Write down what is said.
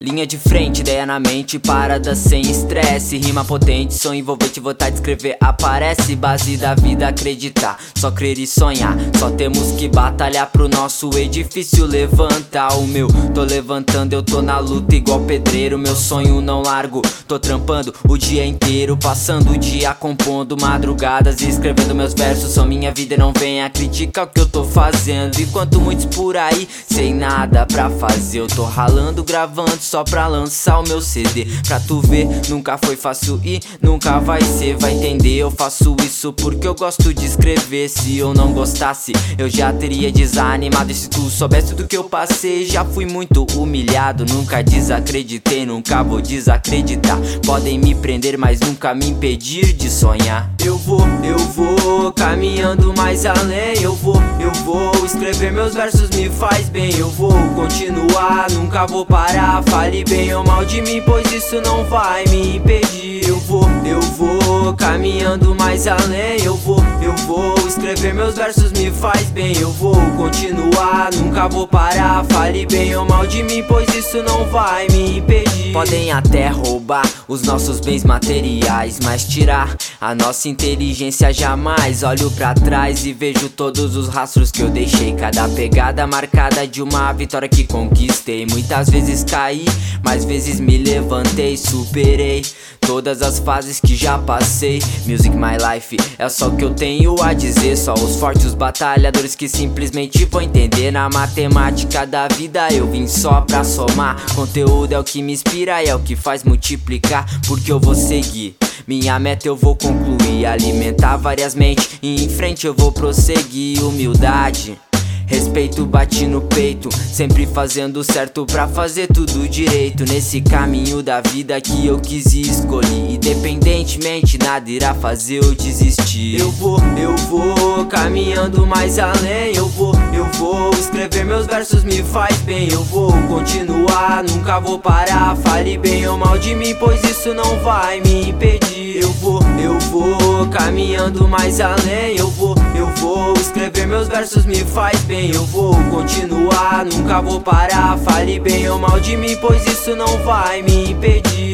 Linha de frente, ideia na mente, parada sem estresse. Rima potente, som envolvente, vontade de escrever aparece. Base da vida, acreditar, só crer e sonhar. Só temos que batalhar pro nosso edifício levantar. O meu, tô levantando, eu tô na luta igual pedreiro. Meu sonho não largo, tô trampando o dia inteiro. Passando o dia compondo madrugadas e escrevendo meus versos. São minha vida e não venha criticar o que eu tô fazendo. Enquanto muitos por aí, sem nada pra fazer, eu tô ralando, gravando só pra lançar o meu CD. Pra tu ver, nunca foi fácil e nunca vai ser. Vai entender, eu faço isso porque eu gosto de escrever. Se eu não gostasse, eu já teria desanimado. E se tu soubesse do que eu passei, já fui muito humilhado. Nunca desacreditei, nunca vou desacreditar. Podem me prender, mas nunca me impedir de sonhar. Eu vou caminhando mais além. Eu vou escrever meus versos, me faz bem. Eu vou continuar, nunca vou parar. Fale bem ou mal de mim, pois isso não vai me impedir. Eu vou caminhando mais além. Eu vou escrever meus versos, me faz bem. Eu vou continuar, nunca vou parar. Fale bem ou mal de mim, pois isso não vai me impedir. Podem até roubar os nossos bens materiais, mas tirar a nossa inteligência jamais. Olho pra trás e vejo todos os rastros que eu deixei. Cada pegada marcada de uma vitória que conquistei. Muitas vezes caí, mais vezes me levantei. Superei todas as fases que já passei. Music my life, é só o que eu tenho a dizer. Só os fortes, os batalhadores que simplesmente vão entender. Na matemática da vida eu vim só pra somar. Conteúdo é o que me inspira e é o que faz multiplicar. Porque eu vou seguir, minha meta eu vou concluir. Alimentar várias mentes e em frente eu vou prosseguir. Humildade, respeito bate no peito, sempre fazendo certo pra fazer tudo direito. Nesse caminho da vida que eu quis e escolhi, independentemente nada irá fazer eu desistir. Eu vou caminhando mais além. Eu vou escrever meus versos, me faz bem. Eu vou continuar, nunca vou parar. Fale bem ou mal de mim, pois isso não vai me impedir. Eu vou caminhando mais além. Eu vou escrever meus versos, me faz bem. Eu vou continuar, nunca vou parar. Fale bem ou mal de mim, pois isso não vai me impedir.